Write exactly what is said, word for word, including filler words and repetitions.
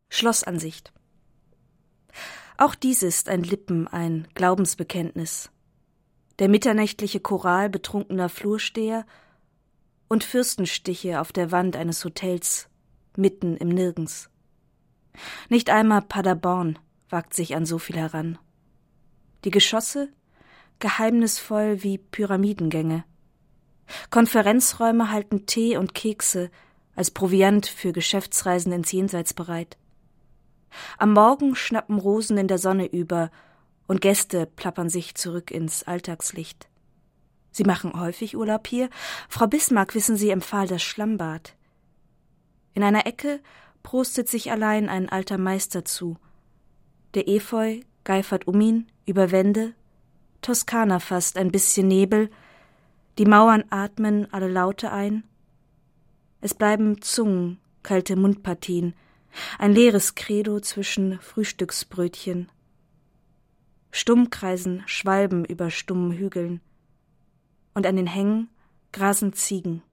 Schlossansicht. Auch dies ist ein Lippen-, ein Glaubensbekenntnis. Der mitternächtliche Choral betrunkener Flursteher und Fürstenstiche auf der Wand eines Hotels, mitten im Nirgends. Nicht einmal Paderborn wagt sich an so viel heran. Die Geschosse geheimnisvoll wie Pyramidengänge. Konferenzräume halten Tee und Kekse als Proviant für Geschäftsreisen ins Jenseits bereit. Am Morgen schnappen Rosen in der Sonne über und Gäste plappern sich zurück ins Alltagslicht. Sie machen häufig Urlaub hier. Frau Bismarck, wissen Sie, empfahl das Schlammbad. In einer Ecke prostet sich allein ein alter Meister zu. Der Efeu geifert um ihn, über Wände, Toskana fast, ein bisschen Nebel, die Mauern atmen alle Laute ein. Es bleiben Zungen, kalte Mundpartien, ein leeres Credo zwischen Frühstücksbrötchen. Stumm kreisen Schwalben über stummen Hügeln, und an den Hängen grasen Ziegen.